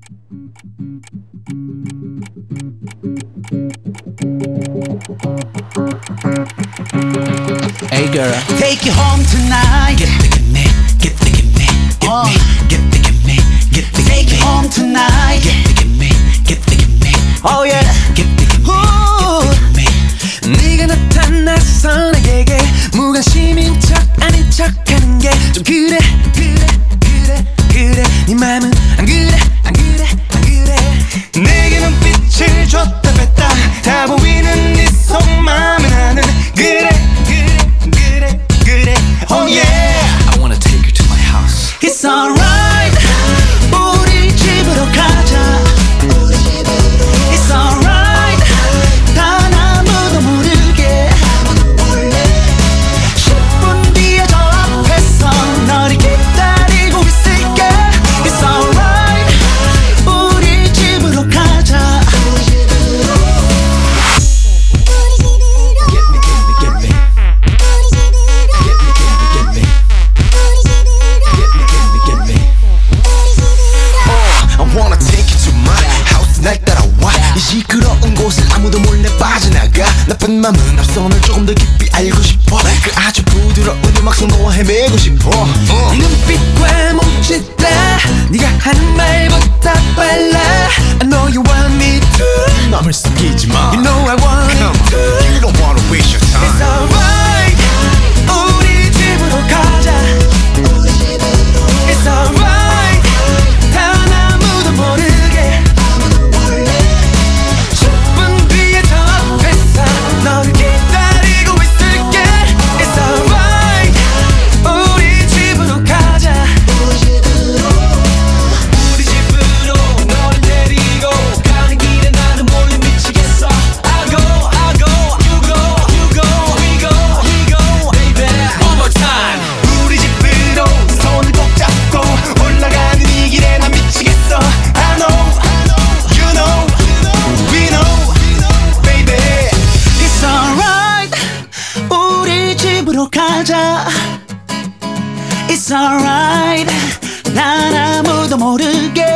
Hey girl, Take you home tonight. get the gimme, get the gimme, get the gimme, get the Take gimme, you home tonight. get the gimme, get the gimme, Oh yeah. get the gimme, Ooh. get the gimme. 네가 나타나서 나에게 무관심인 척 아닌 척하는 게 좀 그래 네 맘은 안 그래 내게 눈빛을 줬다 뺐다 다 보이는 네 속마음은 나는 그래 Oh yeah. I wanna take her to my house. It's alright. 우리 집으로 가자. It's alright. 단 아무도 모르게 10분 뒤에 저 앞에서 너를 기다리고 있을게. It's alright. 우리 집으로 가자. Get me, get me, get me, get me, get me, get me, get me, get me, get me. I wanna take you to my house 날 따라와 이 시끄러운 곳을 아무도 몰래 빠져나가 나쁜 맘은 앞서 널 조금 더 깊이 알고 싶어 그 아주 부드러운 음악성 너와 헤매고 싶어 네 눈빛과 몸짓다 네가 하는 말보다 빨라 I know you want me to 맘을 숨기지 마 You know I want Come it on, to you don't wanna waste your It's time alright 우리 집으로 가자 It's alright 단 아무도 모르게 10분 뒤에 저 앞에서 너를 기다리고 있을게 It's alright 우리 집으로 가자 우리 집으로 너를 데리고 가는 길에 나는 몰래 미치겠어 I go, you go, we go, baby One more time 우리 집으로 손을 꼭 잡고 올라가는 이 길에 난 미치겠어 I know, you know, we know, baby It's alright 우리 집으로 가자 It's alright 난 아무도 모르게